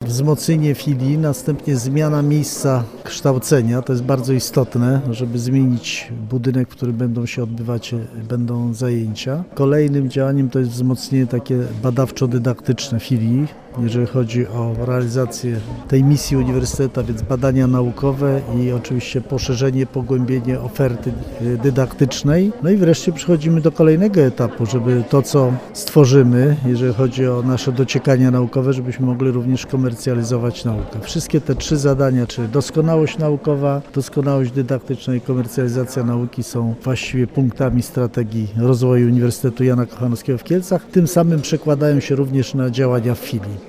wzmocnienie filii, następnie zmiana miejsca kształcenia. To jest bardzo istotne, żeby zmienić budynek, w którym będą zajęcia. Kolejnym działaniem to jest wzmocnienie takie badawczo-dydaktyczne filii, jeżeli chodzi o realizację tej misji uniwersyteta, więc badania naukowe i oczywiście poszerzenie, pogłębienie oferty dydaktycznej. No i wreszcie przechodzimy do kolejnego etapu, żeby to, co stworzymy, jeżeli chodzi o nasze dociekania naukowe, żebyśmy mogli również komercjalizować naukę. Wszystkie te trzy zadania, czyli doskonałość naukowa, doskonałość dydaktyczna i komercjalizacja nauki są właściwie punktami strategii rozwoju Uniwersytetu Jana Kochanowskiego w Kielcach. Tym samym przekładają się również na działania w filii.